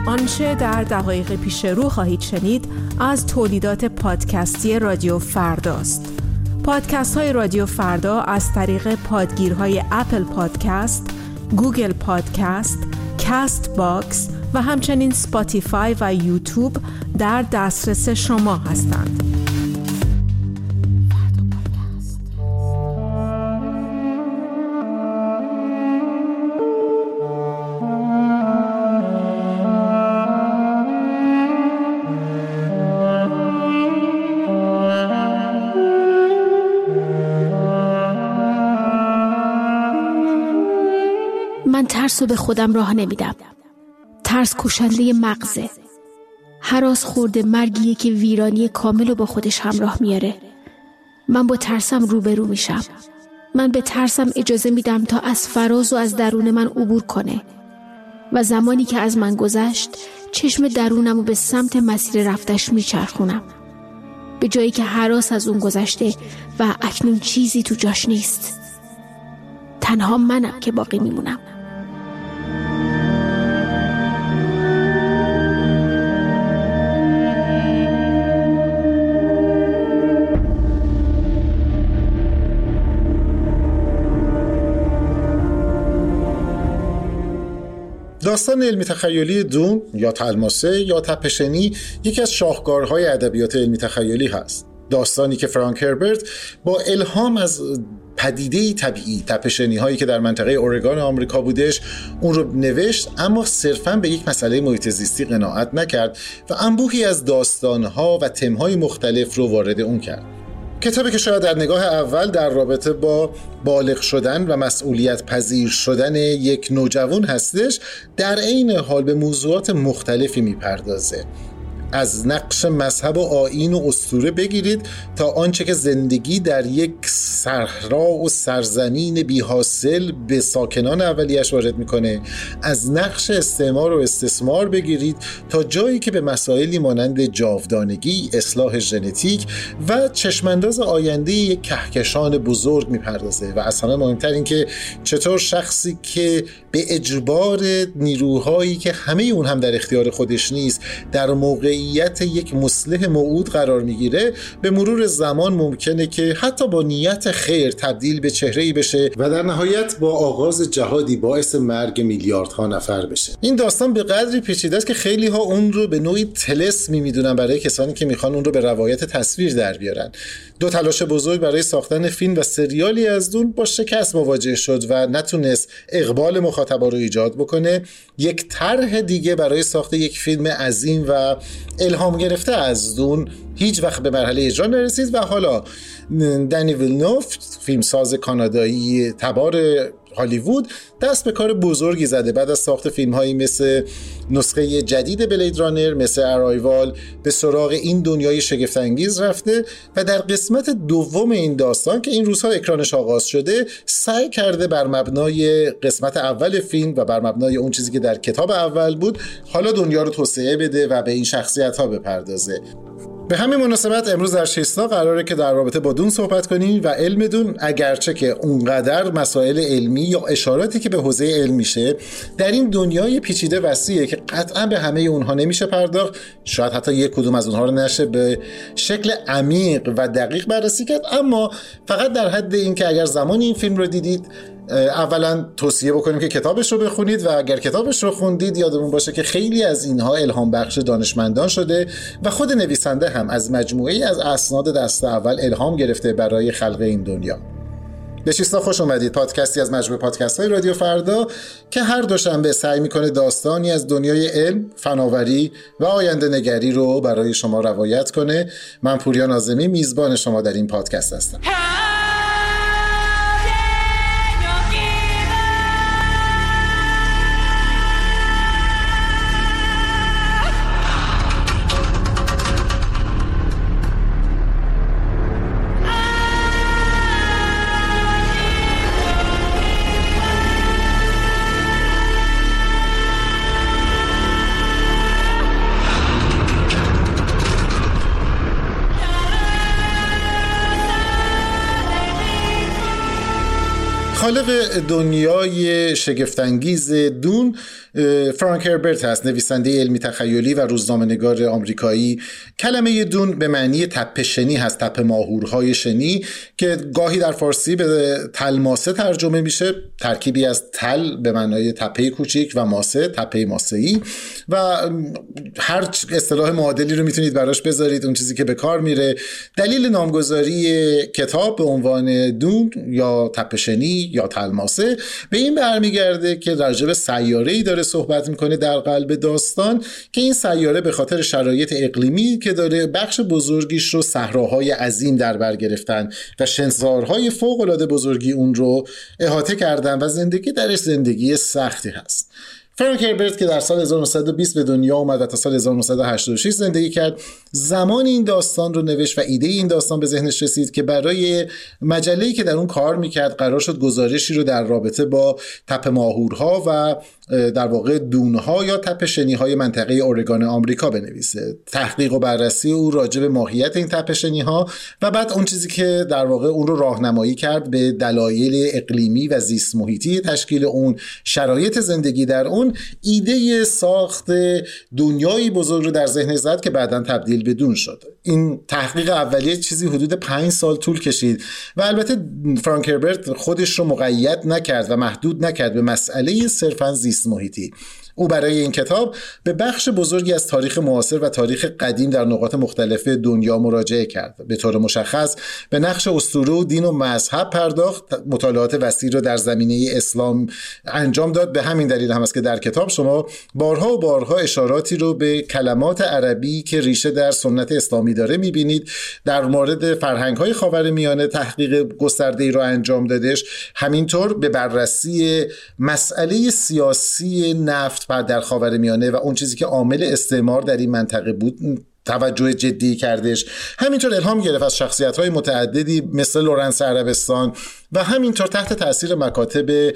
آنچه در دقایق پیش رو خواهید شنید از تولیدات پادکستی رادیو فرداست. پادکست های رادیو فردا از طریق پادگیرهای اپل پادکست، گوگل پادکست، کاست باکس و همچنین اسپاتیفای و یوتیوب در دسترس شما هستند. من ترس رو به خودم راه نمیدم. ترس کشنده مغزه. هراس خورده مرگیه که ویرانی کامل رو با خودش همراه میاره. من با ترسم روبرو میشم. من به ترسم اجازه میدم تا از فراز و از درون من عبور کنه و زمانی که از من گذشت چشم درونم رو به سمت مسیر رفتش میچرخونم، به جایی که هراس از اون گذشته و اکنون چیزی تو جاش نیست. تنها منم که باقی میمونم. داستان علمی تخیلی دون یا تلماسه یا تپه‌شنی یکی از شاهکارهای ادبیات علمی تخیلی هست. داستانی که فرانک هربرت با الهام از پدیده طبیعی تپه‌شنی هایی که در منطقه اورگان آمریکا بودش اون رو نوشت، اما صرفاً به یک مسئله محیط زیستی قناعت نکرد و انبوهی از داستان‌ها و تم‌های مختلف رو وارد اون کرد. کتابی که شاید در نگاه اول در رابطه با بالغ شدن و مسئولیت پذیر شدن یک نوجوان هستش، در عین حال به موضوعات مختلفی میپردازه. از نقش مذهب و آیین و اسطوره بگیرید تا آنچه که زندگی در یک صحرا و سرزمین بی‌حاصل به ساکنان اولیش وارد میکنه، از نقش استعمار و استثمار بگیرید تا جایی که به مسائلی مانند جاودانگی، اصلاح ژنتیک و چشمانداز آینده یک کهکشان بزرگ میپردازه و از همه مهمتر این که چطور شخصی که به اجبار نیروهایی که همه اون هم در اختیار خودش نیست در موقعیت یک مصلح موعود قرار میگیره، به مرور زمان ممکنه که حتی با نیت خیر تبدیل به چهره‌ای بشه و در نهایت با آغاز جهادی باعث مرگ میلیاردها نفر بشه. این داستان به قدری پیچیده است که خیلی ها اون رو به نوعی طلسمی میدونن برای کسانی که میخوان اون رو به روایت تصویر در بیارن. دو تلاش بزرگ برای ساختن فیلم و سریالی از دون با شکست مواجه شد و نتونست اقبال مخاطبا رو ایجاد بکنه. یک طرح دیگه برای ساخت یک فیلم عظیم و الهام گرفته از دون هیچ وقت به مرحله اجرا نرسید و حالا دنی ویلنوف، فیلمساز کانادایی تبار هالیوود، دست به کار بزرگی زده. بعد از ساخت فیلم‌هایی مثل نسخه جدید بلید رانر، مثل ارایوال، به سراغ این دنیای شگفت‌انگیز رفته و در قسمت دوم این داستان که این روزها اکرانش آغاز شده، سعی کرده بر مبنای قسمت اول فیلم و بر مبنای اون چیزی که در کتاب اول بود حالا دنیا رو توسعه بده و به این شخصیت‌ها بپردازه. به همین مناسبت امروز در شیستا قراره که در رابطه با دون صحبت کنیم و علم دون، اگرچه که اونقدر مسائل علمی یا اشاراتی که به حوزه علم میشه در این دنیای پیچیده وسیعه که قطعا به همه اونها نمیشه پرداخت، شاید حتی یک کدوم از اونها رو نشه به شکل عمیق و دقیق بررسی کرد، اما فقط در حد این که اگر زمانی این فیلم رو دیدید اولا توصیه بکنیم که کتابش رو بخونید و اگر کتابش رو خوندید یادمون باشه که خیلی از اینها الهام بخش دانشمندان شده و خود نویسنده هم از مجموعه‌ای از اسناد دست اول الهام گرفته برای خلق این دنیا. به شیستا خوش اومدید، پادکستی از مجموعه پادکست‌های رادیو فردا که هر دوشنبه سعی میکنه داستانی از دنیای علم، فناوری و آینده نگری رو برای شما روایت کنه. من پوریا ناظمی میزبان شما در این پادکست هستم. خالق دنیای شگفت‌انگیز دون فرانک هربرت هست، نویسنده علمی تخیلی و روزنامه‌نگار آمریکایی. کلمه دون به معنی تپه شنی هست، تپه ماهورهای شنی، که گاهی در فارسی به تلماسه ترجمه میشه، ترکیبی از تل به معنای تپه کوچیک و ماسه، تپه ماسه‌ای، و هر اصطلاح معادلی رو میتونید براش بذارید، اون چیزی که به کار میره. دلیل نامگذاری کتاب به عنوان دون یا تپه شنی یا تلماسه به این برمیگرده که راجع به سیاره‌ای داره صحبت میکنه در قلب داستان که این سیاره به خاطر شرایط اقلیمی که داره بخش بزرگیش رو صحراهای عظیم در بر گرفتن و شنزارهای فوق‌العاده بزرگی اون رو احاطه کردن و زندگی درش زندگی سختی هست. فرانک هربرت که در سال 1920 به دنیا اومد و تا سال 1986 زندگی کرد، زمان این داستان رو نوشت و ایده این داستان به ذهنش رسید که برای مجله‌ای که در اون کار میکرد قرار شد گزارشی رو در رابطه با تپه ماهورها و در واقع دونها یا تپه شنی‌های منطقه اورگان آمریکا بنویسه. تحقیق و بررسی او راجع به ماهیت این تپه شنی‌ها و بعد اون چیزی که در واقع اون رو راهنمایی کرد به دلایل اقلیمی و زیست محیطی تشکیل اون، شرایط زندگی در اون، ایده ساخت دنیایی بزرگ رو در ذهن زد که بعداً تبدیل به دون شد. این تحقیق اولیه چیزی حدود 5 سال طول کشید و البته فرانک هربرت خودش رو مقید نکرد و محدود نکرد به مسئله صرفاً زیست محیطی. او برای این کتاب به بخش بزرگی از تاریخ معاصر و تاریخ قدیم در نقاط مختلف دنیا مراجعه کرد. به طور مشخص به نقش اسطوره و دین و مذهب پرداخت، مطالعات وسیع رو در زمینه اسلام انجام داد. به همین دلیل هم است که در کتاب شما بارها و بارها اشاراتی رو به کلمات عربی که ریشه در سنت اسلامی داره می‌بینید. در مورد فرهنگ‌های خاورمیانه تحقیق گسترده‌ای رو انجام دادش. همینطور به بررسی مسئله سیاسی نفت در خاورمیانه و اون چیزی که عامل استعمار در این منطقه بود توجه جدی کردش. همینطور الهام گرفت از شخصیت‌های متعددی مثل لورنس عربستان و همینطور تحت تاثیر مکاتب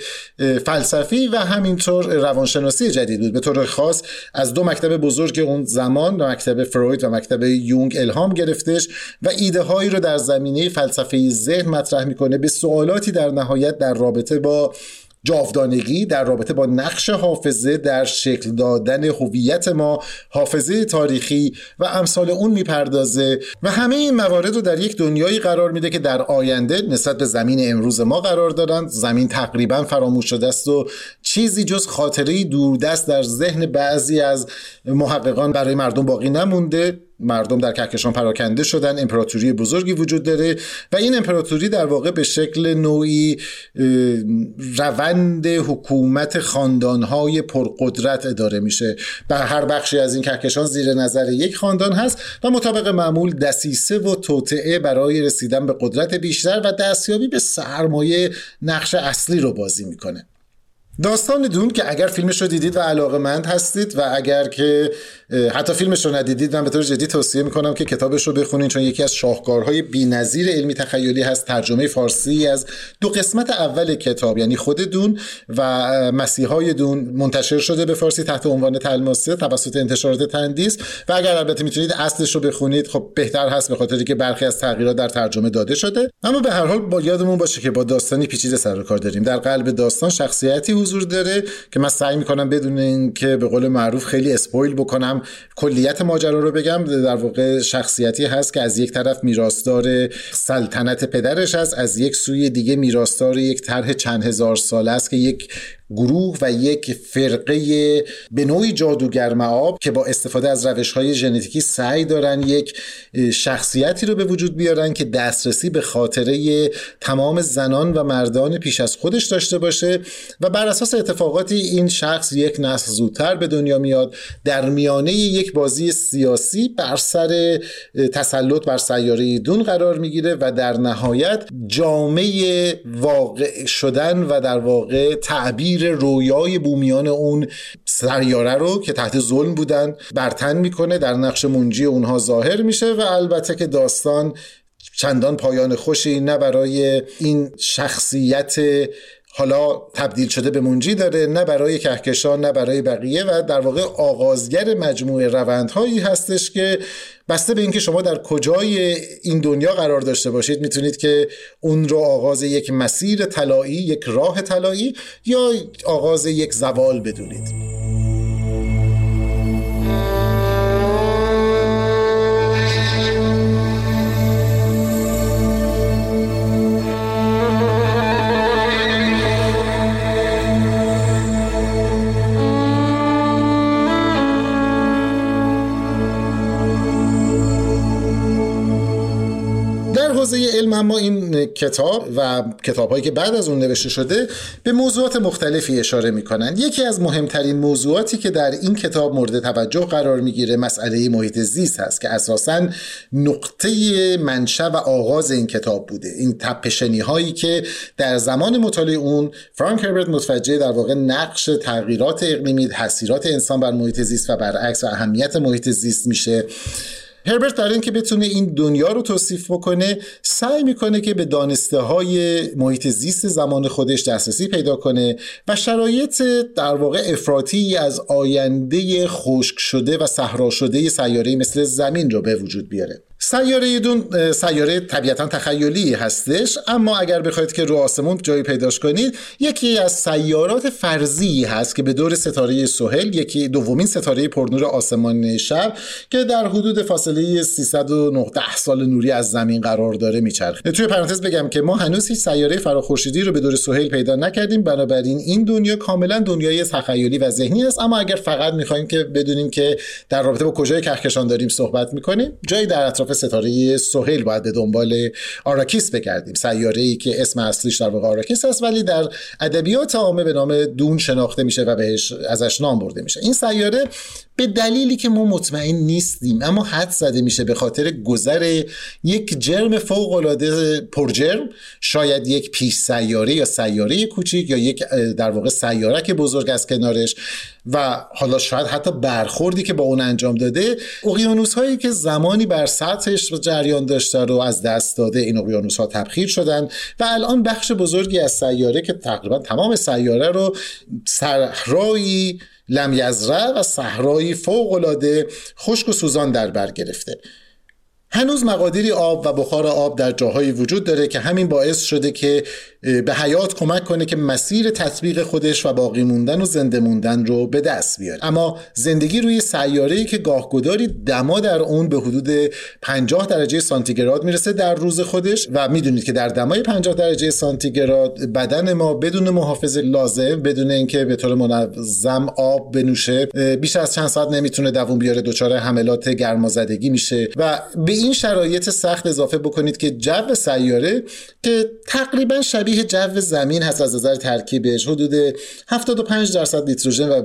فلسفی و همینطور روانشناسی جدید بود. به طور خاص از دو مکتب بزرگ اون زمان، مکتب فروید و مکتب یونگ، الهام گرفتش و ایده هایی رو در زمینه فلسفه ذهن مطرح میکنه به سوالاتی در نهایت در رابطه با جاودانگی، در رابطه با نقش حافظه در شکل دادن هویت ما، حافظه تاریخی و امثال اون میپردازه و همه این موارد رو در یک دنیایی قرار میده که در آینده نسبت به زمین امروز ما قرار دارند. زمین تقریبا فراموش شده است و چیزی جز خاطره‌ای دوردست در ذهن بعضی از محققان برای مردم باقی نمونده. مردم در کهکشان پراکنده شدن، امپراتوری بزرگی وجود داره و این امپراتوری در واقع به شکل نوعی روند حکومت خاندانهای پرقدرت اداره میشه. هر بخشی از این کهکشان زیر نظر یک خاندان هست و مطابق معمول دسیسه و توطئه برای رسیدن به قدرت بیشتر و دستیابی به سرمایه نقش اصلی رو بازی میکنه. داستان دون که اگر فیلمش رو دیدید و علاقه‌مند هستید و اگر که حتی فیلمش رو ندیدید، من به طور جدی توصیه میکنم که کتابش رو بخونید، چون یکی از شاهکارهای بی‌نظیر علمی تخیلی هست. ترجمه فارسی از 2 قسمت اول کتاب، یعنی خود دون و مسیحای دون، منتشر شده به فارسی تحت عنوان تلماسه توسط انتشارات تندیس و اگر البته میتونید اصلش رو بخونید خب بهتر هست، به خاطری که برخی از تغییرات در ترجمه داده شده. اما به هر حال با یادمون باشه که با داستانی پیچیده سر و کار داریم. در قلب داستان شخصیتی حضور داره که من سعی میکنم بدون اینکه به قول معروف خیلی اسپویل بکنم کلیت ماجرا رو بگم. در واقع شخصیتی هست که از یک طرف میراثدار سلطنت پدرش است، از یک سوی دیگه میراثدار یک طرح چند هزار ساله است که یک گروه و یک فرقه به نوعی جادوگر مآب که با استفاده از روش‌های ژنتیکی سعی دارن یک شخصیتی رو به وجود بیارن که دسترسی به خاطره تمام زنان و مردان پیش از خودش داشته باشه و بر اساس اتفاقاتی این شخص یک نسل زودتر به دنیا میاد، در میانه یک بازی سیاسی بر سر تسلط بر سیاره دون قرار میگیره و در نهایت جامعه واقع شدن و در واقع تعبیر رویای بومیان اون سیاره رو که تحت ظلم بودن برتن میکنه، در نقش منجی اونها ظاهر میشه و البته که داستان چندان پایان خوشی نه برای این شخصیت حالا تبدیل شده به منجی داره، نه برای کهکشان نه برای بقیه، و در واقع آغازگر مجموعه روندهایی هستش که بسته به اینکه شما در کجای این دنیا قرار داشته باشید میتونید که اون رو آغاز یک مسیر طلایی، یک راه طلایی یا آغاز یک زوال بدونید. حوزه علم اما این کتاب و کتاب‌هایی که بعد از اون نوشته شده به موضوعات مختلفی اشاره می‌کنند. یکی از مهمترین موضوعاتی که در این کتاب مورد توجه قرار می‌گیره مسئله محیط زیست هست که اساساً نقطه منشأ و آغاز این کتاب بوده. این تپه‌شنی‌هایی که در زمان مطالعه اون فرانک هربرت متوجه در واقع نقش تغییرات اقلیمی، تاثیرات انسان بر محیط زیست و برعکس و اهمیت محیط زیست میشه. هربرت برای اینکه بتونه این دنیا رو توصیف بکنه سعی میکنه که به دانسته های محیط زیست زمان خودش دسترسی پیدا کنه و شرایط در واقع افراطی از آینده خشک شده و صحرا شده سیاره مثل زمین رو به وجود بیاره. سیاره دون سیاره طبیعتاً تخیلی هستش، اما اگر بخواید که رو آسمون جایی پیداش کنید یکی از سیارات فرضی هست که به دور ستاره سهیل، یکی دومین ستاره پرنور آسمان شب که در حدود فاصله 319 سال نوری از زمین قرار داره میچرخه. توی پرانتز بگم که ما هنوز هیچ سیاره فراخورشیدی رو به دور سهیل پیدا نکردیم، بنابراین این دنیا کاملا دنیای تخیلی و ذهنی است. اما اگر فقط می‌خوایم که بدونیم که در رابطه با کجای کهکشان داریم صحبت می‌کنیم، جایی در اطراف ستاره سهیل باید به دنبال آراکیس بگردیم، سیاره‌ای که اسم اصلیش در واقع آراکیس است ولی در ادبیات عامه به نام دون شناخته میشه و بهش ازش نام برده میشه. این سیاره به دلیلی که ما مطمئن نیستیم اما حد زده میشه به خاطر گذر یک جرم فوق‌العاده پرجرم، شاید یک پیش سیاره یا سیاره کوچیک یا یک در واقع سیارک بزرگ از کنارش و حالا شاید حتی برخوردی که با اون انجام داده، اقیانوس هایی که زمانی بر سطحش جریان داشته رو از دست داده. این اقیانوس ها تبخیر شدن و الان بخش بزرگی از سیاره که تقریبا تمام سیاره رو صحرایی لم یزرع و صحرایی فوق‌العاده خشک و سوزان در بر گرفته. هنوز مقادیری آب و بخار آب در جاهایی وجود داره که همین باعث شده که به حیات کمک کنه که مسیر تطبیق خودش و باقی موندن و زنده موندن رو به دست بیاره. اما زندگی روی سیاره‌ای که گاهگداری دما در اون به حدود 50 درجه سانتیگراد میرسه در روز خودش و میدونید که در دمای 50 درجه سانتیگراد بدن ما بدون محافظ لازم، بدون اینکه به طور منظم آب بنوشه، بیش از چند ساعت نمیتونه دووم بیاره، دچار حملات گرمازدگی میشه و به این شرایط سخت اضافه بکنید که جو سیاره که تقریبا شبیه جو زمین هست از نظر ترکیبش، حدود 75% نیتروژن و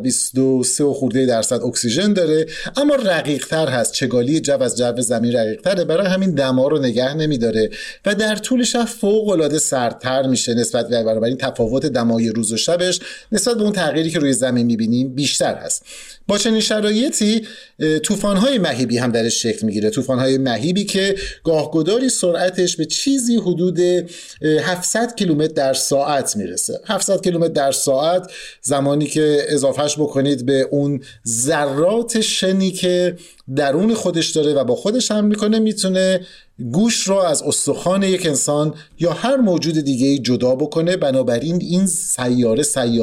23% اکسیژن داره، اما رقیق‌تر هست. چگالی جو از جو زمین رقیق‌تره، برای همین دما رو نگه نمی‌داره و در طول شب فوق‌العاده سردتر میشه نسبت به بنابراین تفاوت دمای روز و شبش نسبت به اون تغییری که روی زمین می‌بینیم بیشتر هست. با چنین شرایطی طوفان‌های مهیبی هم درش شکل می‌گیره. طوفان‌های مهیبی که گاهگداری سرعتش به چیزی حدود 700 کیلومتر در ساعت میرسه. 700 کیلومتر در ساعت زمانی که اضافهش بکنید به اون ذرات شنی که درون خودش داره و با خودش حمل میکنه، میتونه گوش را از استخوان یک انسان یا هر موجود دیگه‌ای جدا بکنه. بنابراین این سیاره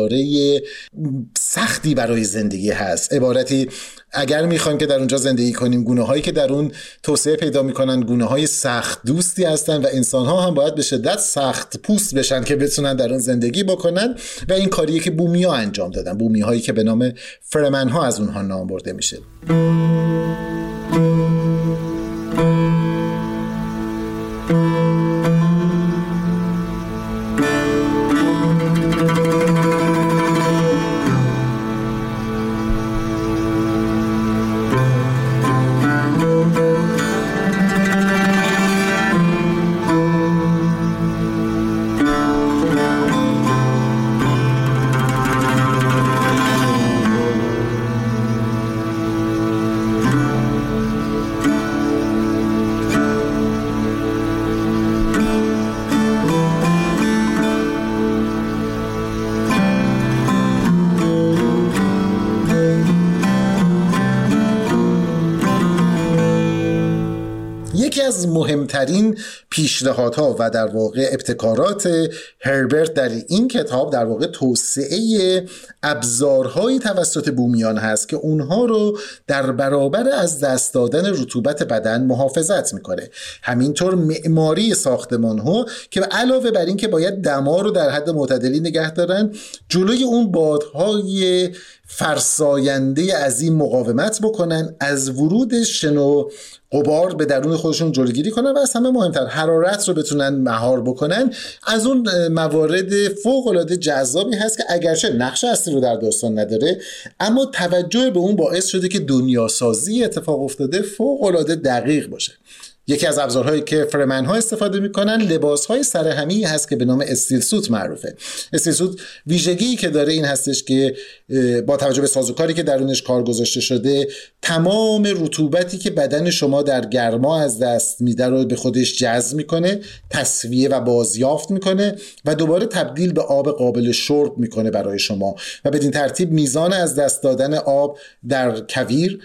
سختی برای زندگی هست. عبارتی اگر میخوایم که در اونجا زندگی کنیم، گونه‌هایی که در اون توسعه پیدا میکنن گونه‌های سخت دوستی هستن و انسان‌ها هم باید به شدت سخت پوست بشن که بتونن در اون زندگی بکنن و این کاریه که بومی‌ها انجام دادن، بومی‌هایی که به نام فرمن‌ها از اونها نام برده میشه. از مهمترین پیشنهادها و در واقع ابتکارات هربرت در این کتاب در واقع توسعه ابزارهایی توسط بومیان هست که اونها رو در برابر از دست دادن رطوبت بدن محافظت میکنه. همینطور معماری ساختمان‌ها که علاوه بر این که باید دما رو در حد معتدلی نگه دارن، جلوی اون بادهای فرساینده از این مقاومت بکنن، از ورود شن و غبار به درون خودشون جلوگیری کنن و از همه مهمتر حرارت رو بتونن مهار بکنن. از اون موارد فوق‌العاده جذابی هست که اگرچه نقش اصلی رو در داستان نداره، اما توجه به اون باعث شده که دنیاسازی اتفاق افتاده فوق‌العاده دقیق باشه. یکی از ابزارهایی که فرمن ها استفاده میکنن لباسهای سرهمی هست که به نام استیل سوت معروفه. استیل سوت ویژگی که داره این هستش که با توجه به سازوکاری که درونش کار گذاشته شده، تمام رطوبتی که بدن شما در گرما از دست میده رو به خودش جذب میکنه، تصفیه و بازیافت میکنه و دوباره تبدیل به آب قابل شرب میکنه برای شما و بدین ترتیب میزان از دست دادن آب در کویر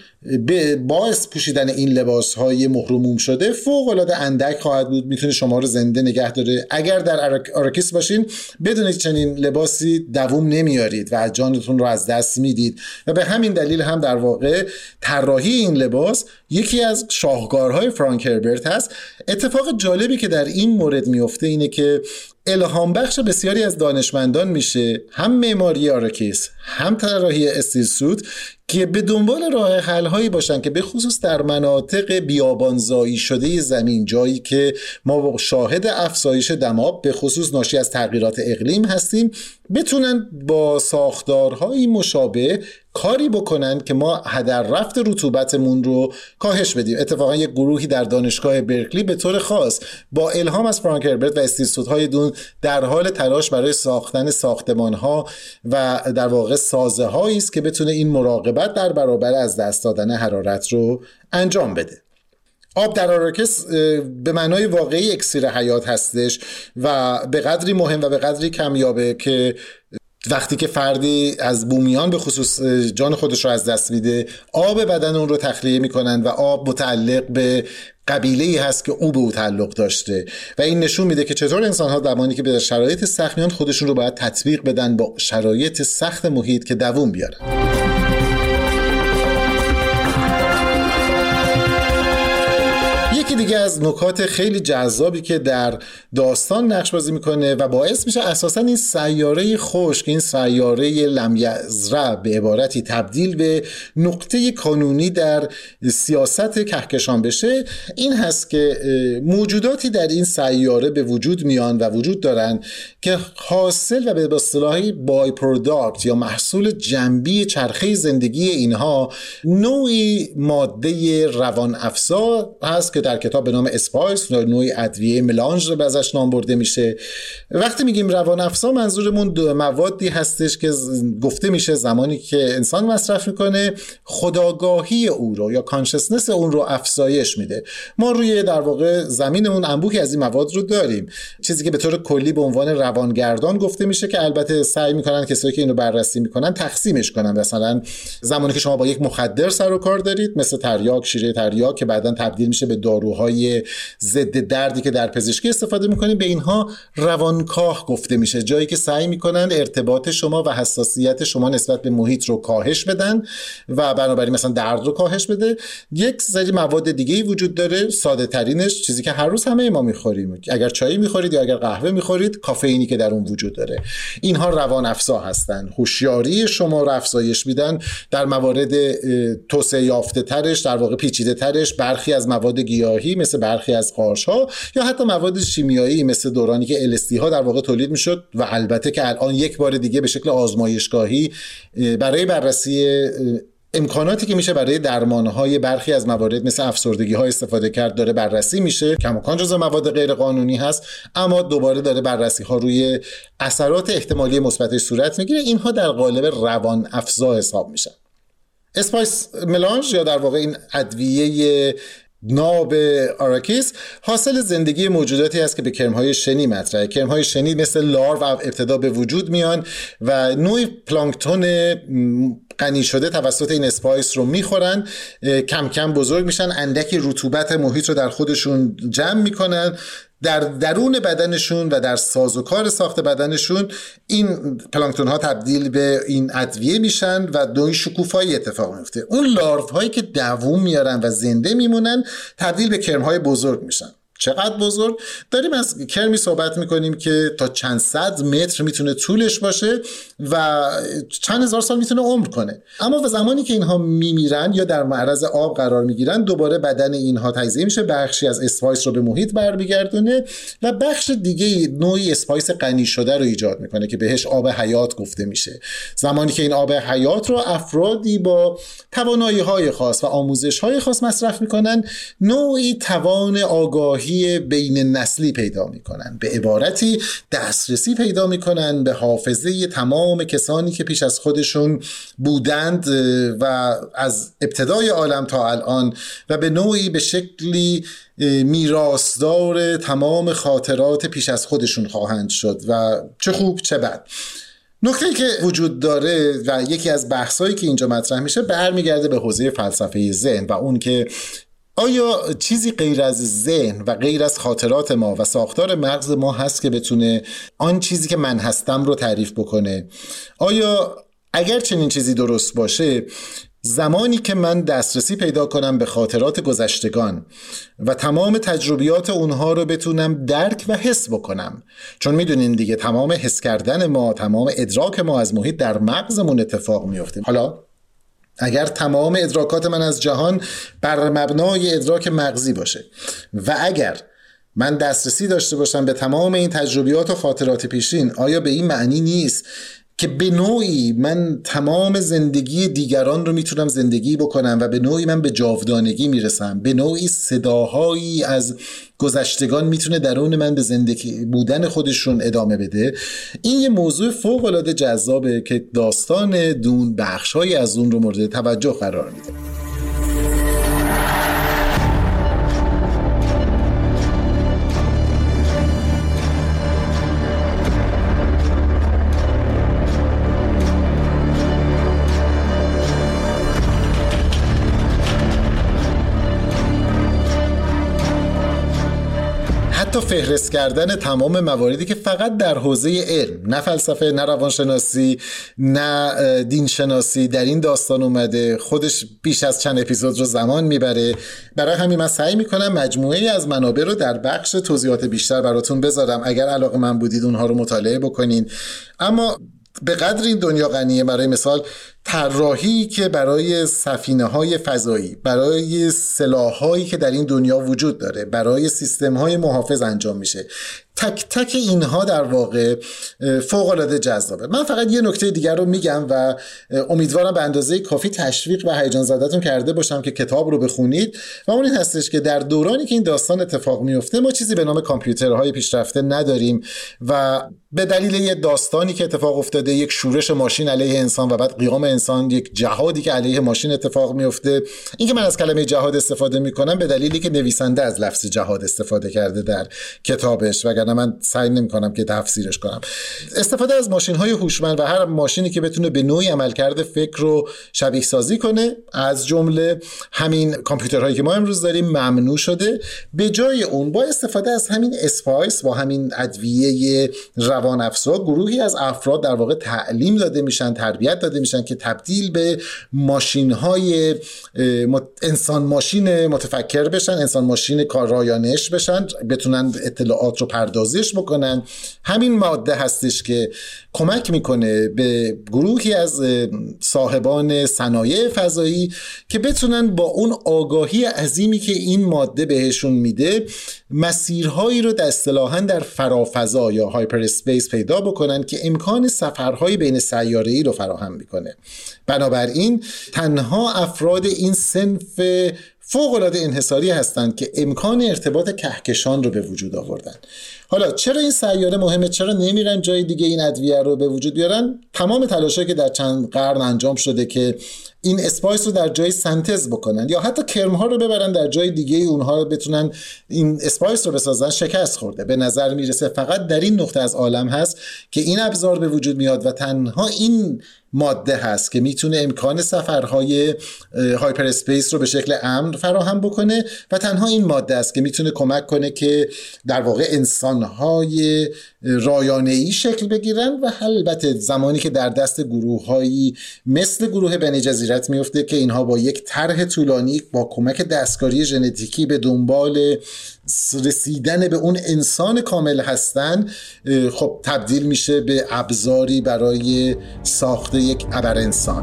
باعث پوشیدن این لباسهای مهرموم شده فوق‌العاده اندک خواهد بود. میتونه شما رو زنده نگه داره. اگر در آراکیس باشین بدونید چنین لباسی دوام نمیارید و از جانتون رو از دست میدید و به همین دلیل هم در واقع طراحی این لباس یکی از شاهکارهای فرانک هربرت هست. اتفاق جالبی که در این مورد میفته اینه که الهام بخش بسیاری از دانشمندان میشه، هم معماری آراکیس هم طراحی استیل سوت، که به دنبال راه حل هایی باشن که به خصوص در مناطق بیابانزایی شده زمین، جایی که ما شاهد افزایش دما به خصوص ناشی از تغییرات اقلیم هستیم، بتونن با ساختارهای مشابه کاری بکنن که ما هدر رفت رطوبتمون رو کاهش بدیم. اتفاقا یک گروهی در دانشگاه برکلی به طور خاص با الهام از فرانک هربرت و استیل سوت های دون در حال تلاش برای ساختن ساختمان و در واقع سازه هایی است که بتونه این مراقبت در برابر از دست دادن حرارت رو انجام بده. آب در آراکس به معنای واقعی اکسیر حیات هستش و به قدری مهم و به قدری کمیابه که وقتی که فردی از بومیان به خصوص جان خودش رو از دست میده، آب بدن اون رو تخلیه میکنن و آب متعلق به قبیله‌ای هست که او به او تعلق داشته و این نشون میده که چطور انسان‌ها زمانی که به شرایط سخت میان خودشون رو باید تطبیق بدن با شرایط سخت محیط که دوام بیارن. یکی دیگه از نکات خیلی جذابی که در داستان نقش بازی میکنه و باعث میشه اساسا این سیاره خشک، این سیاره لم یزرع به عبارتی تبدیل به نقطه کانونی در سیاست کهکشان بشه، این هست که موجوداتی در این سیاره به وجود میان و وجود دارن که حاصل و به اصطلاح بای پروداکت یا محصول جنبی چرخه زندگی اینها نوعی ماده روان افزا هست که در کتاب به نام اسپایس نوعی ادویه ملانژ به ازش نام برده میشه. وقتی میگیم روان افزا منظورمون موادی هستش که گفته میشه زمانی که انسان مصرف میکنه خودآگاهی او رو یا کانشسنس اون رو افزایش میده. ما روی در واقع زمینمون انبوهی از این مواد رو داریم، چیزی که به طور کلی به عنوان روانگردان گفته میشه که البته سعی میکنن کسایی که اینو بررسی میکنن تقسیمش کنن. مثلا زمانی که شما با یک مخدر سر و کار دارید مثل تریاک، شیره تریاک که بعداً تبدیل میشه به داروهای ضد دردی که در پزشکی استفاده میکنیم، به اینها روانکاه گفته میشه، جایی که سعی میکنن ارتباط شما و حساسیت شما نسبت به محیط رو کاهش بدن و بنابراین مثلا درد رو کاهش بده. یک سری مواد دیگه‌ای وجود داره، ساده ترینش چیزی که هر روز همه ما میخوریم، اگر چای میخورید یا اگر قهوه میخورید، کافئینی که در اون وجود داره. اینها روان افزا هستن، هوشیاری شما رو افزایش میدن. در موارد توسعه یافته ترش، در واقع پیچیده ترش، برخی از مواد گیاهی مثل برخی از قارچ‌ها یا حتی مواد شیمیایی مثل دورانی که LSD ها در واقع تولید میشد و البته که الان یک بار دیگه به شکل آزمایشگاهی برای بررسی امکاناتی که میشه برای درمانهای برخی از موارد مثل افسردگی ها استفاده کرد داره بررسی میشه. کماکان جزو مواد غیر قانونی هست، اما دوباره داره بررسی ها روی اثرات احتمالی مثبتش صورت میگیره. اینها در قالب روان افزا حساب میشن. اسپایس ملانژ یا در واقع این ادویه ناب آراکیس حاصل زندگی موجوداتی است که به کرم‌های شنی مطرحه. کرم‌های شنی مثل لارو ابتدا به وجود میان و نوعی پلانکتون غنی شده توسط این اسپایس رو میخورن، کم کم بزرگ میشن، اندکی رطوبت محیط رو در خودشون جمع میکنن، در درون بدنشون و در سازوکار ساخت بدنشون این پلانکتون ها تبدیل به این ادویه میشن و نوعی شکوفایی اتفاق میفته. اون لارو هایی که دووم میارن و زنده میمونن تبدیل به کرم های بزرگ میشن. چقدر بزرگ؟ داریم از کرمی صحبت میکنیم که تا چند صد متر میتونه طولش باشه و چند هزار سال میتونه عمر کنه. اما زمانی که اینها میمیرن یا در معرض آب قرار میگیرن، دوباره بدن اینها تجزیه میشه، بخشی از اسپایس رو به محیط برمیگردونه و بخش دیگه نوعی اسپایس غنی شده رو ایجاد میکنه که بهش آب حیات گفته میشه. زمانی که این آب حیات رو افرادی با توانایی‌های خاص و آموزش‌های خاص مصرف میکنن، نوعی توان آگاهی بین نسلی پیدا میکنن، به عبارتی دسترسی پیدا میکنن به حافظه تمام کسانی که پیش از خودشون بودند و از ابتدای عالم تا الان و به نوعی به شکلی میراثدار تمام خاطرات پیش از خودشون خواهند شد و چه خوب چه بد. نکته‌ای که وجود داره و یکی از بحثایی که اینجا مطرح میشه برمیگرده به حوزه فلسفه ذهن و اون که آیا چیزی غیر از ذهن و غیر از خاطرات ما و ساختار مغز ما هست که بتونه آن چیزی که من هستم رو تعریف بکنه؟ آیا اگر چنین چیزی درست باشه، زمانی که من دسترسی پیدا کنم به خاطرات گذشتگان و تمام تجربیات اونها رو بتونم درک و حس بکنم، چون میدونین دیگه تمام حس کردن ما، تمام ادراک ما از محیط در مغزمون اتفاق میفته. حالا اگر تمام ادراکات من از جهان بر مبنای ادراک مغزی باشه و اگر من دسترسی داشته باشم به تمام این تجربیات و خاطرات پیشین، آیا به این معنی نیست که به نوعی من تمام زندگی دیگران رو میتونم زندگی بکنم و به نوعی من به جاودانگی میرسم؟ به نوعی صداهایی از گذشتگان میتونه درون من به زندگی بودن خودشون ادامه بده؟ این یه موضوع فوق‌العاده جذابه که داستان دون بخش‌هایی از اون رو مورد توجه قرار میده. حتی فهرست کردن تمام مواردی که فقط در حوزه علم، نه فلسفه، نه روانشناسی، نه دینشناسی، در این داستان اومده، خودش بیش از چند اپیزود رو زمان میبره. برای همین من سعی میکنم مجموعه‌ای از منابع رو در بخش توضیحات بیشتر براتون بذارم، اگر علاقه‌مند بودید اونها رو مطالعه بکنین. اما به قدر این دنیا غنیه، برای مثال طراحی که برای سفینه‌های فضایی، برای سلاح‌هایی که در این دنیا وجود داره، برای سیستم‌های محافظ انجام میشه، تک تک اینها در واقع فوق‌العاده جذابه. من فقط یه نکته دیگر رو میگم و امیدوارم به اندازه کافی تشویق و هیجان زدتون کرده باشم که کتاب رو بخونید و اون این هستش که در دورانی که این داستان اتفاق میفته ما چیزی به نام کامپیوترهای پیشرفته نداریم و به دلیل یه داستانی که اتفاق افتاده، یک شورش ماشین علیه انسان و بعد قیام انسان، یک جهادی که علیه ماشین اتفاق میفته. این که من از کلمه جهاد استفاده میکنم به دلیلی که نویسنده از لفظ جهاد استفاده کرده در کتابش، وگرنه من سعی نمیکنم که تفسیرش کنم. استفاده از ماشین‌های هوشمند و هر ماشینی که بتونه به نوعی عملکرد فکر رو شبیه سازی کنه، از جمله همین کامپیوترهایی که ما امروز داریم، ممنوع شده. به جای اون با استفاده از همین اسپایس، با همین ادویه روان افزا، گروهی از افراد در واقع تعلیم داده میشن، تربیت داده میشن که تبدیل به ماشین‌های انسان ماشین متفکر بشن، انسان ماشین کارآیانش بشن، بتونن اطلاعات رو پردازش بکنن. همین ماده هستش که کمک میکنه به گروهی از صاحبان صنایع فضایی که بتونن با اون آگاهی عظیمی که این ماده بهشون میده مسیرهایی رو اصطلاحاً در فرافضا یا هایپر اسپیس پیدا بکنن که امکان سفرهای بین سیاره‌ای رو فراهم میکنه. بنابراین تنها افراد این صنف فوق‌العاده انحصاری هستند که امکان ارتباط کهکشان رو به وجود آوردن. حالا چرا این سیاره مهمه؟ چرا نمیرن جای دیگه این ادویه رو به وجود بیارن؟ تمام تلاشایی که در چند قرن انجام شده که این اسپایس رو در جای سنتز بکنن یا حتی کرم‌ها رو ببرن در جای دیگه اونها بتونن این اسپایس رو بسازن، شکست خورده. به نظر میرسه فقط در این نقطه از عالم هست که این ابزار به وجود میاد و تنها این ماده هست که میتونه امکان سفرهای هایپر اسپیس رو به شکل امن فراهم بکنه و تنها این ماده است که میتونه کمک کنه که در واقع انسانهای رایانه‌ای شکل بگیرن و البته زمانی که در دست گروه‌هایی مثل گروه بنی جزیرت میفته که اینها با یک طرح طولانی با کمک دستکاری ژنتیکی به دنبال رسیدن به اون انسان کامل هستن، خب تبدیل میشه به ابزاری برای ساخت یک ابر انسان.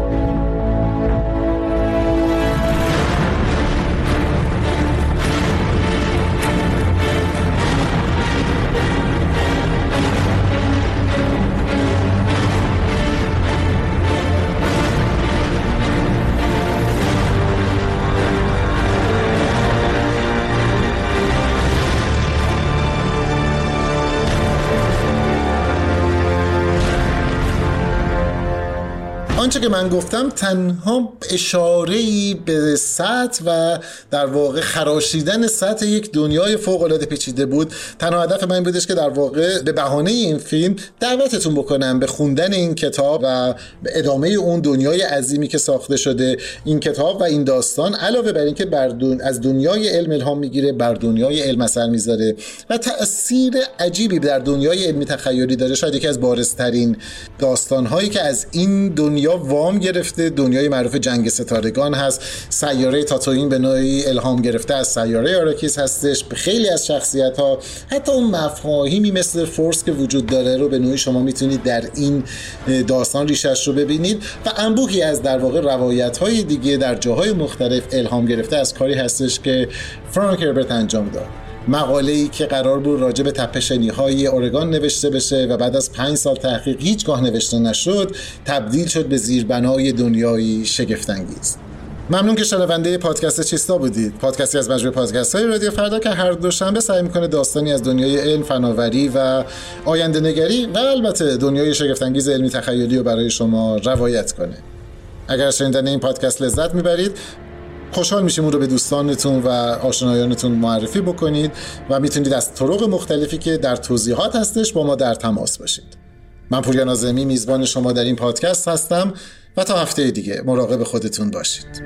آنچه که من گفتم تنها اشاره‌ای به سطح و در واقع خراشیدن سطح یک دنیای فوق‌العاده پیچیده بود. تنها هدف من بودش که در واقع به بهانه این فیلم دعوتتون بکنم به خوندن این کتاب و به ادامه اون دنیای عظیمی که ساخته شده. این کتاب و این داستان علاوه بر این که از دنیای علم الهام میگیره، بر دنیای علم اثر میذاره و تأثیر عجیبی در دنیای علمی تخیلی داره. شاید یکی از بارزترین داستان‌هایی که از این دنیا وام گرفته دنیای معروف جنگ ستارگان هست. سیاره تاتوئین به نوعی الهام گرفته از سیاره آراکیس هستش. به خیلی از شخصیت‌ها حتی اون مفاهیمی مثل فورس که وجود داره رو به نوعی شما میتونید در این داستان ریشش رو ببینید و انبوهی از در واقع روایت‌های دیگه در جاهای مختلف الهام گرفته از کاری هستش که فرانک هربرت انجام داد. مقاله‌ای که قرار بود راجع به تپه‌شنی‌های اورگان نوشته بشه و بعد از 5 سال تحقیق هیچگاه نوشته نشد، تبدیل شد به زیربنای دنیایی شگفت‌انگیز. ممنون که شنونده پادکست چیستا بودید. پادکستی از مجموعه پادکست‌های رادیو فردا که هر دوشنبه سعی می‌کنه داستانی از دنیای علم، فناوری و آینده‌نگری و البته دنیای شگفت‌انگیز علمی تخیلی رو برای شما روایت کنه. اگر شنیدن این پادکست لذت می‌برید، خوشحال میشیم اون رو به دوستانتون و آشنایانتون معرفی بکنید و میتونید از طرق مختلفی که در توضیحات هستش با ما در تماس باشید. من پوریا ناظمی میزبان شما در این پادکست هستم و تا هفته دیگه مراقب خودتون باشید.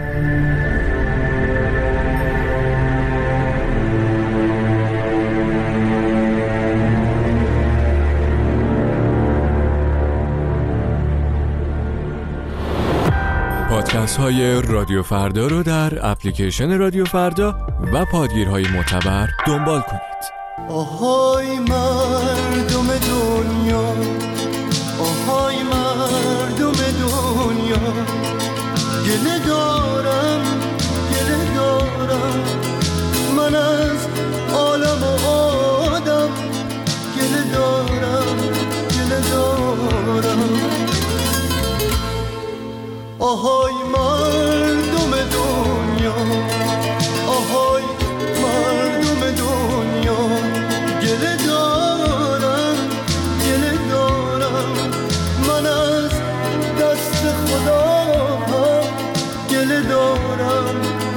پادکست های رادیو فردا رو در اپلیکیشن رادیو فردا و پادگیرهای معتبر دنبال کنید. آهای مردم دنیا، آهای مردم دنیا، گله دارم من از عالم و آدم، گله دارم آهای مردم دنیا، آهای مردم دنیا، گله دارم من از دست خدا، گله دارم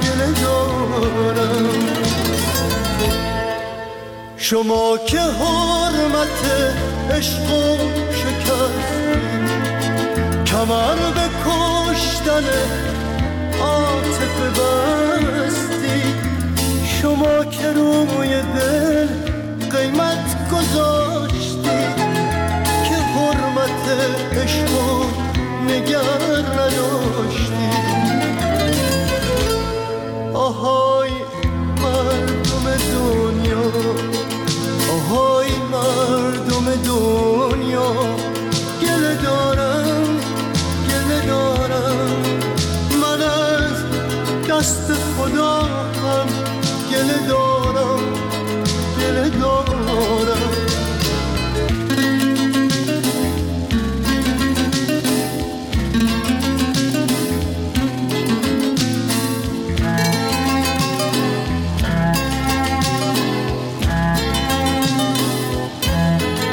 شما که حرمت عشق و شکستید، کمر به کشتن عاطفه بستید، شما که روی دل قیمت گذاشتید که حرمت عشق و نگر نداشتید. آهای مردم دنیا، آهای مردم دنیا، گله دارم من از دست خدا هم، گله دارم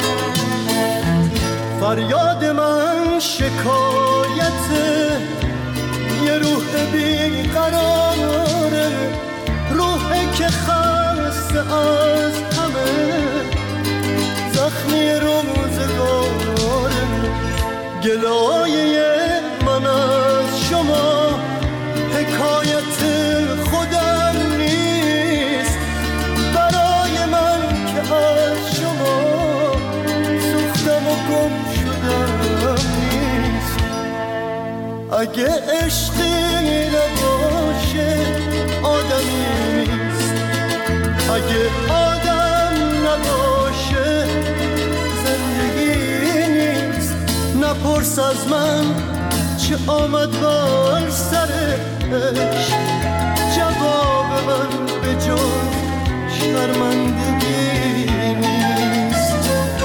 فریاد من شکایت یه روح بیقراره، روحی که خسته از همه، زخمی روزگاره. گلایه من از شما حکایت خودم نیست، برای من که از شما سوختم و گم شدم نیست. اگه عشقی نباشه آدمی نیست، اگه آدم نباشه زندگی نیست. نپرس از من چه آمد بر سرش، جواب من به جز شرمندگی نیست.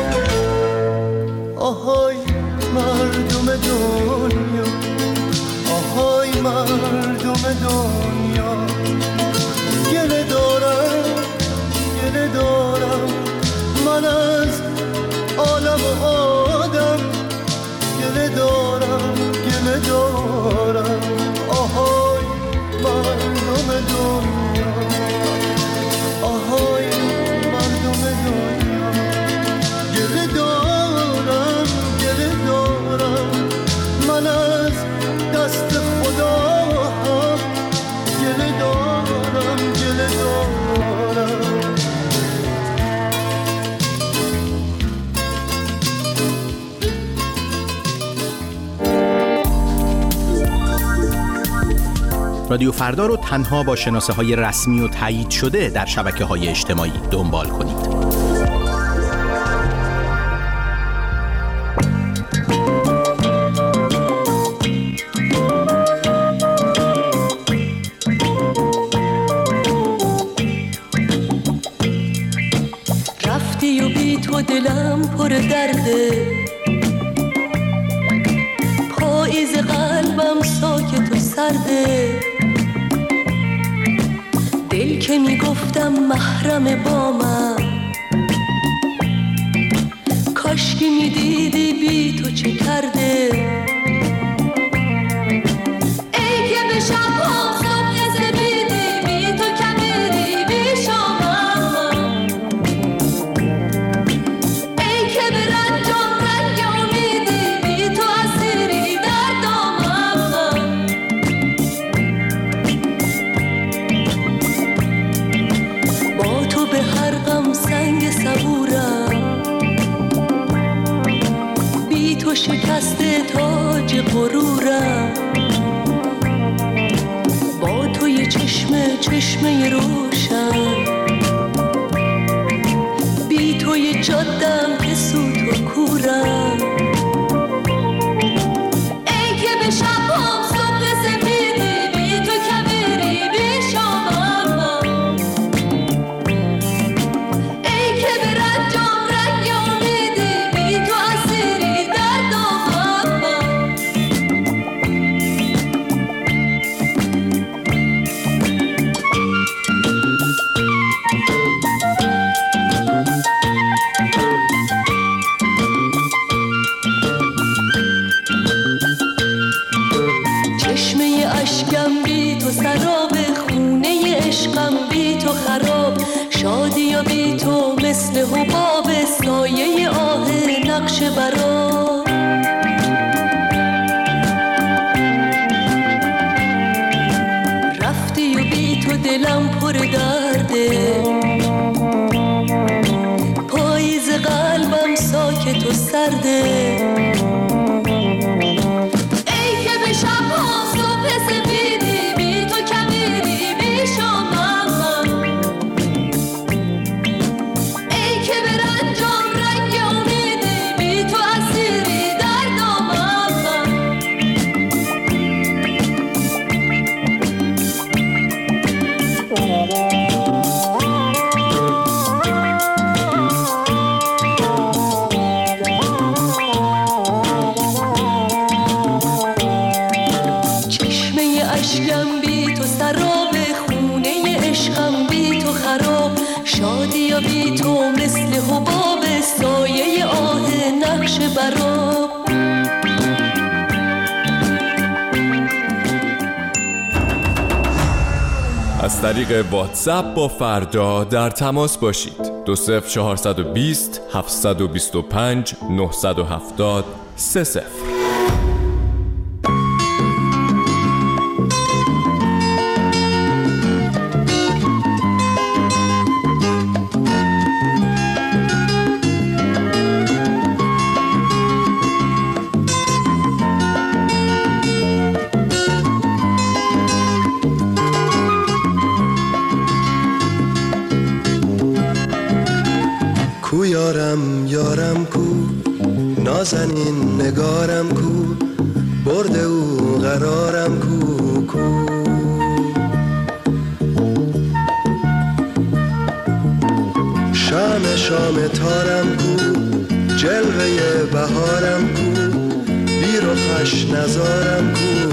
آهای مردم دنیا، آهای مردم دنیا، گله دارم من از عالم و آدم، گله دارم آهای مردم دنیا، آهای مردم دنیا. گله دارم من از دست خدا هم، گله دارم رادیو فردا رو تنها با شناسه‌های رسمی و تایید شده در شبکه‌های اجتماعی دنبال کنید. رفتی و بی تو دلم پر درده، پاییز قلبم ساکت و سرده. دل که میگفتم محرم با من، کاشکی میدیدی بی تو چه کرده. ای که به شب ها صبح زدیدی بی تو کمیدی بی شامم، ای که به رنجام رنگ امیدی بی تو اسیری در دامم. با تو به هر غم سنگ صبورم، بی تو شکست تاج غرورم. با تو یه چشمه روشن، بی تو یه جادم که سوت و کورم. ای که به شب هم صبح سفیدی بی تو کبیری بی شامم، ای که به رنجام رنگ امیدی بی تو اسیری در دامم. چشمه اشکم بی تو سراب، خونه عشقم بی تو خراب. شادی و بی تو مثل حباب، سایه آه نقش برا. رفتی و بی تو دلم پر درده، پاییز قلبم ساکت و سرده. ای که به شب ها صبح سفیدی بی تو کمیدی بی شامم، ای که به رنجام رنگ امیدی بی تو از طریق واتساپ با فردا در تماس باشید. 20420 725 970 30. کو یارم یارم کو نازنین نگارم کو برده او قرارم کو کو شام شام تارم کو جلوه بهارم کو بی رخش نزارم کو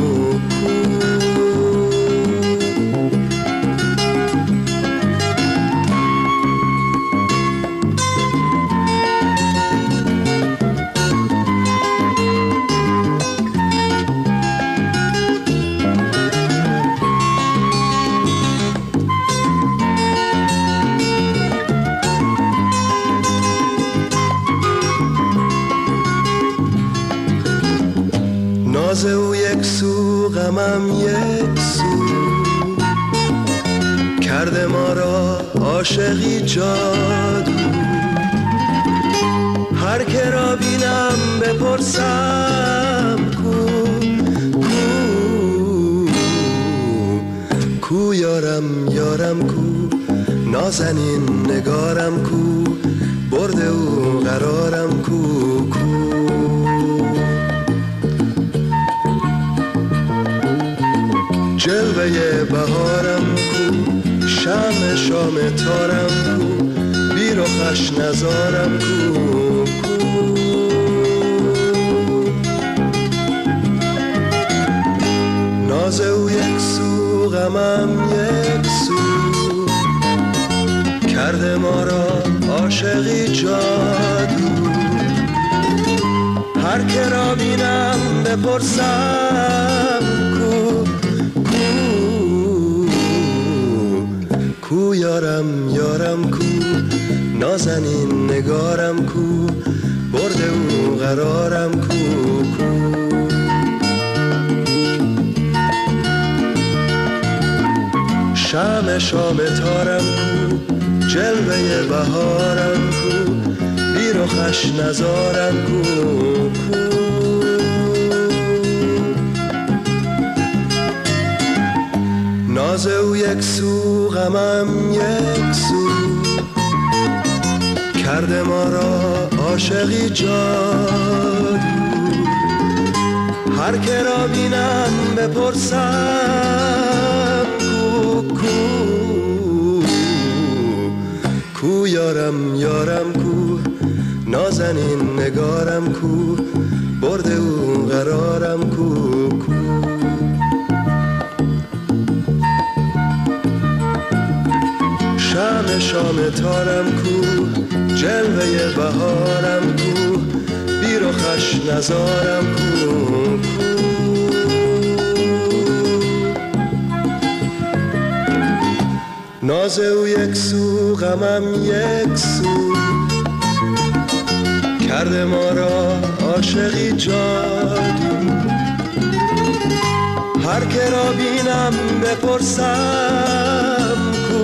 ناز او یک سو غمم یک سو کرده ما را عاشقی جادو هر که را بینم بپرسم کو یارم یارم کو نازنین نگارم کو برده او قرارم کو جلوه بهارم کو شم شام تارم کو بی رخش نزارم کو ناز او یک سو غمم یک سو کرده ما را عاشقی جادو هر که را بینم بپرسم کو یارم یارم کو نازنین نگارم کو برده او قرارم کو شم شام تارم کو جلوه بهارم کو بی رخش نزارم کو ناز او یک سو غمم یک سو کرده ما را عاشقی جادو هر که را بینم بپرسم کو یارم یارم کو نازنین نگارم کو برده او قرارم کو شم شام تارم کو جلوه بهارم کو بی رخش نزارم کو ناز او یک سو غمم یک سو کرده ما را عاشقی جادو هر که را بینم بپرسم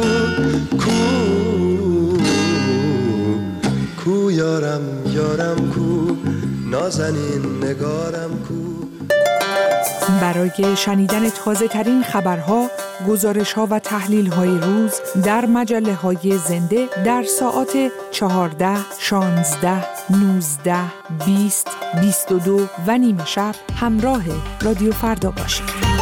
کو یارم یارم کو نازنین نگارم کو. برای شنیدن تازه ترین خبرها، گزارش‌ها و تحلیل‌های روز در مجله‌های زنده در ساعات 14، 16، 19، 20، 22 و نیم شب همراه رادیو فردا باشید.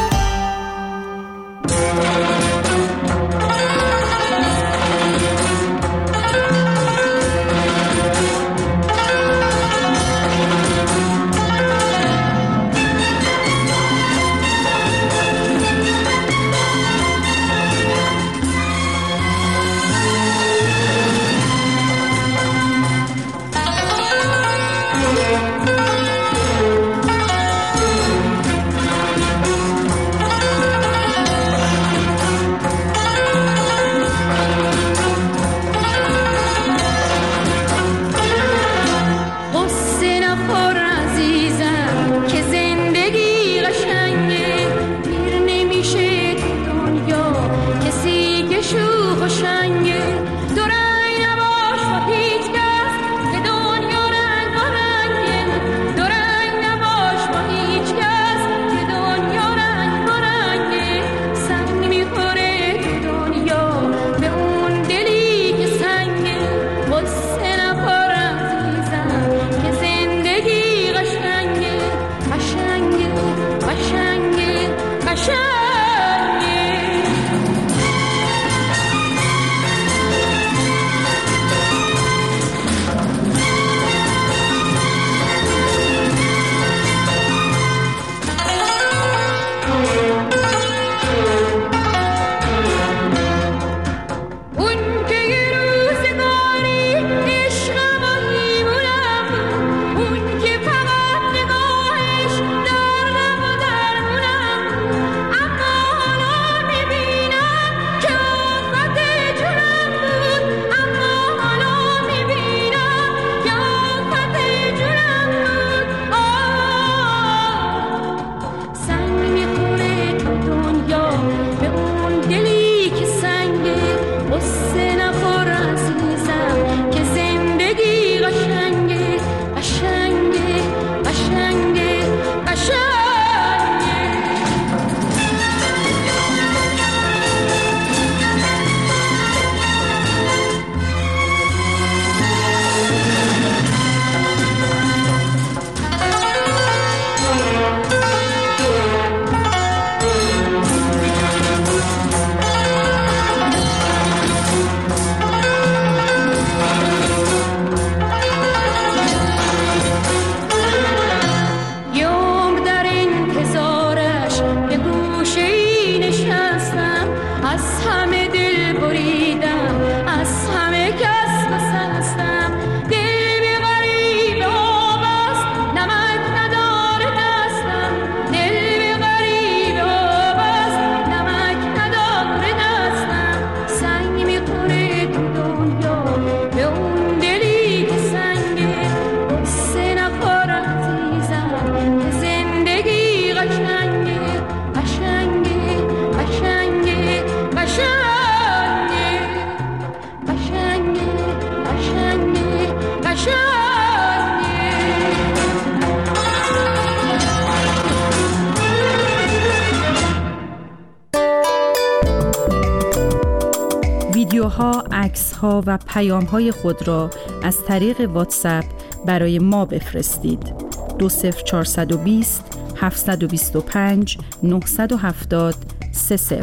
ها، عکس ها و پیام های خود را از طریق واتساپ برای ما بفرستید. 20420 725 970 30.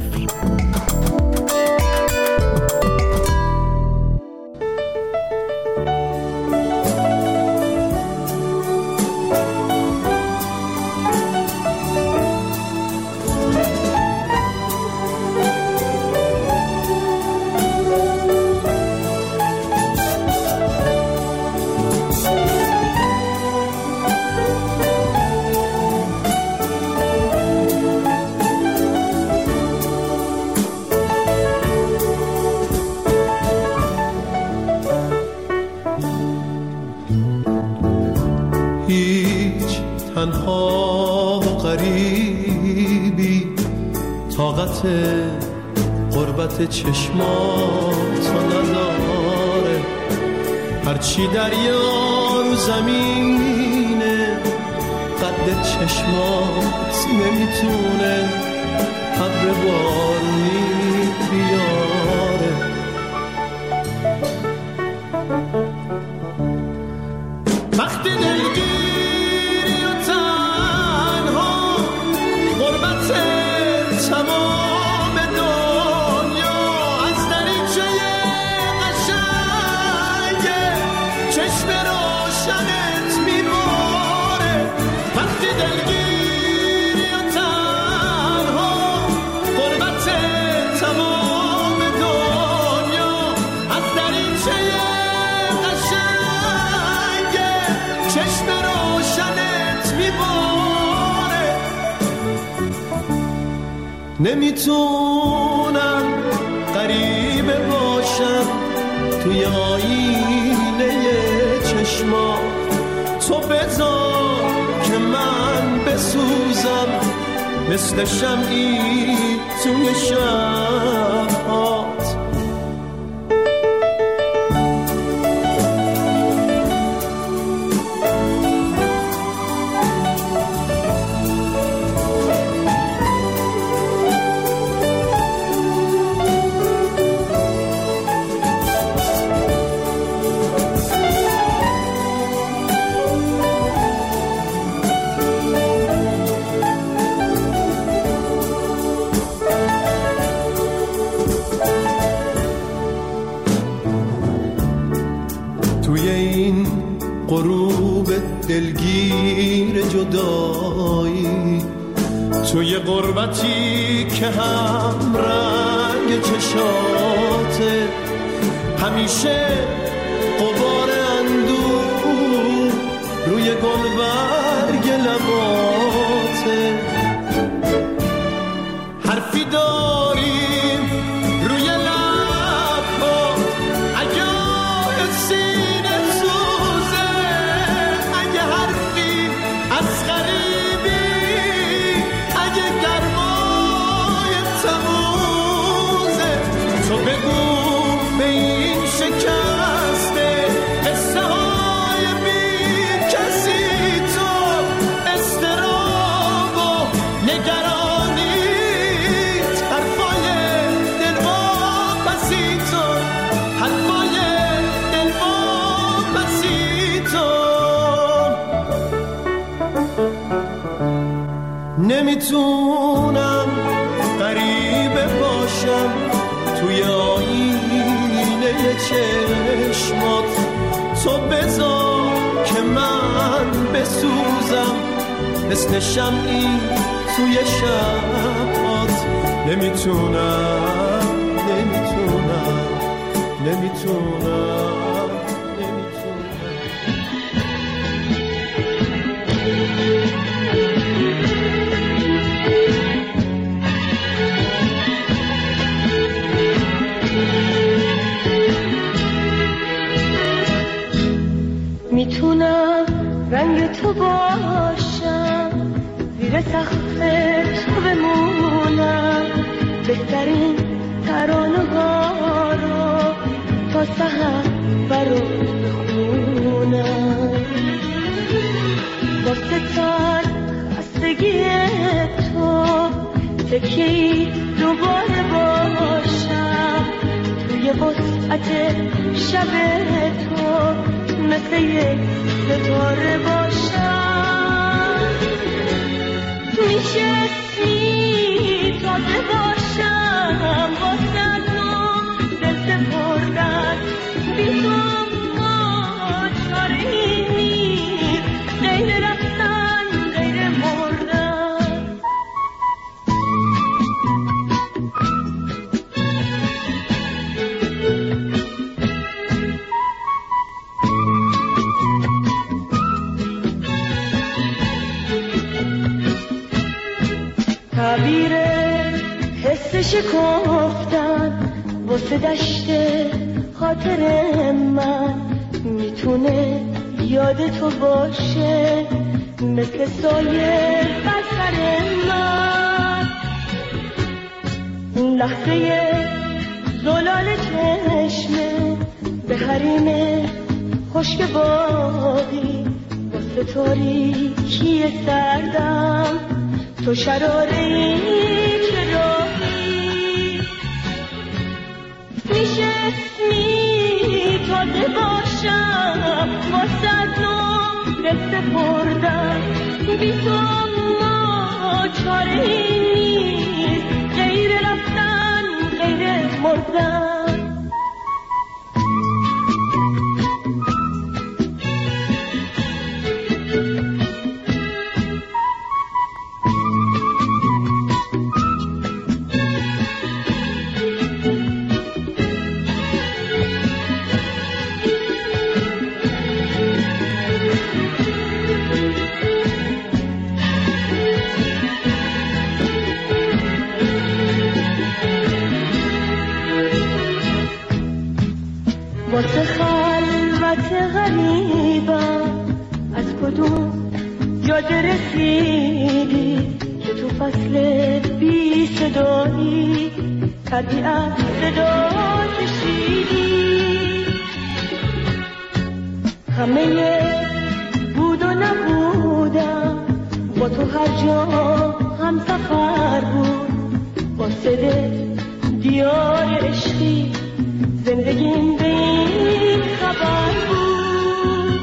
تنها و غریبی طاقت غربت چشماتو نداره، هرچی دریا رو زمینه قد چشمات نمیتونه ابر بارونی بیاره. وقتی دلگیری و تنها غربت تمام دنیا از دریچه قشنگه چشم روشنت میباره. وقتی دلگیری و تنها غربت تمام دنیا از دریچه چشم روشنت میباره. نمیتونم غریبه باشم توی آینه چشما، تو بذار که من بسوزم مثل شمعی توی شب‌هات. توی این غروب دلگیر جدایی، توی غربتی که هم رنگ چشاته، همیشه غبار اندوه روی گلبرگ لباته. حرفی داریم روی لبات اگه سینه سوزه، اگه حرفی از غریبی، اگه گرمای تموزه، تو بگو به این شکسته قصه های بی کسی، تو اضطراب و نگرانیت، حرفای دلواپسی تو، حرفای دلواپسی تو. نمیتونم غریبه باشم توی آینه چشمات، تو بذار که من بسوزم مثل شمعی توی شبات. نمیتونم نمیتونم نمیتونم. میتونم رنگ تو باشم، زیر سقف تو بمونم، بهترین ترانه‌ها رو تا سحر برات بخونم. واسه تن خستگی تو تکیه‌ای دوباره باشم، توی توی وسعت شب تو مثل یک ستاره باشم، میشه اسمی تازه باشم واسه تو دل سپردن، بی تو ما چاره نیست غیر رفتن غیر مردن. تعبیر حس شکفتن واسه دشت خاطر من میتونه یاد تو باشه مثل سایه بر سر من. اون لحظه زلال چشمه به حریم خشک باقی واسه تاریکی سردم تو شراره که راهی، میشه اسمی تازه باشم واسه تو دل سپردن، بی تو ما چاره نیست غیر رفتن غیر مردن. واسه خلوت غریبم از کدوم جاده رسیدی که تو فصل بی صدایی طبیعت صدا کشیدی، همه بود و نبودم با تو هر جا هم سفر بود، واسه دیار عشقی زندگیم به این خبر بود.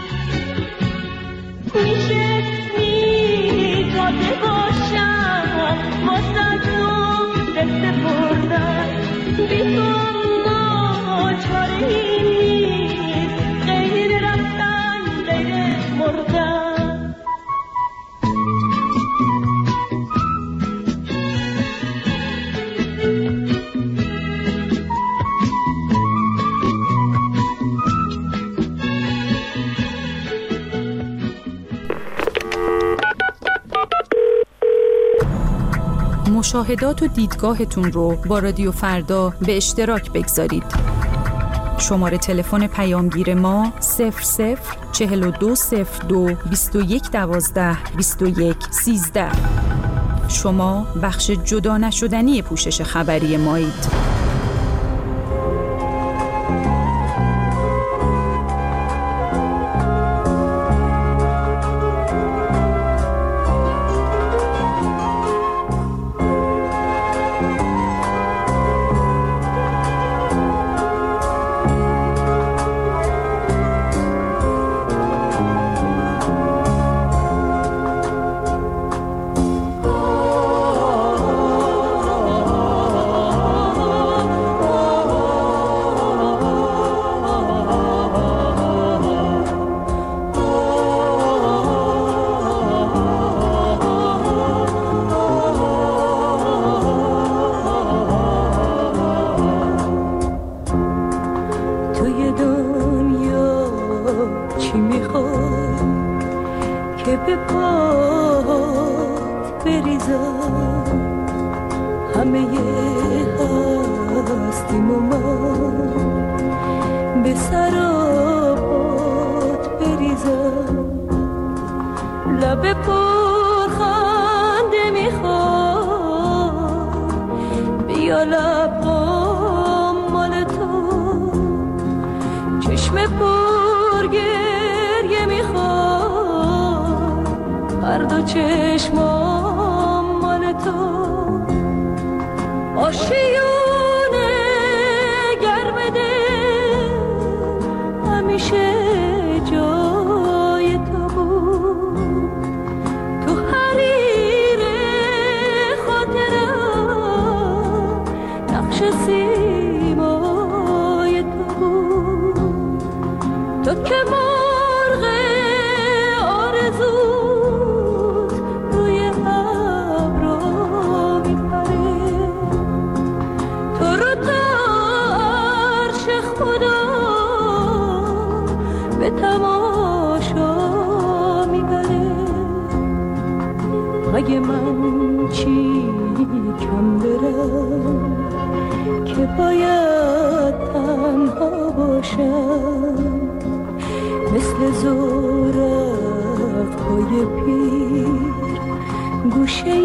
میشه اسمی تازه باشم واسه تو دل سپردن، بی تو ما چاره نیست غیر رفتن غیر مردن. مشاهدات و دیدگاهتون رو با رادیو فردا به اشتراک بگذارید. شماره تلفن پیامگیر ما 004202 2112 2113. شما بخش جدا نشدنی پوشش خبری مایید. چشمام مال تو آشیونه گرم مگه من چی کم دارم که باید تنها باشم، مثل زورق‌های پیر گوشه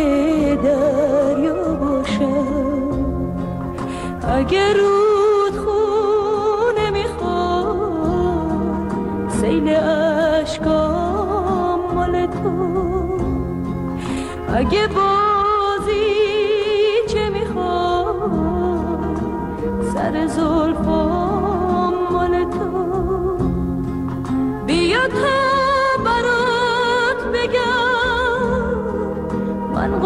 دریا باشم. اگه رودخونه میخواد سیل اشکام مال تو، اگه بازی چه میخواد سر زلفام مال تو، بیا تا برات بگم من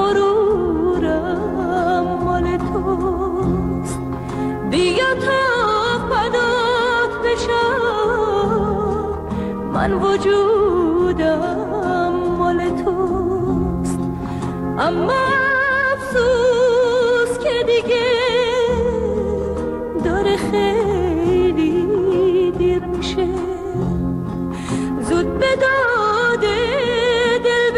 غرورم مال توست، بیا تا فدات بشم من وجودم مال توست. اما افسوس که دیگه داره خیلی دیر میشه، زود به داد دل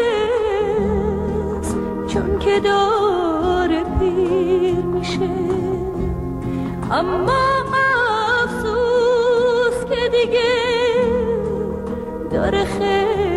برس چون که داره پیر میشه. اما افسوس که دیگه داره خیلی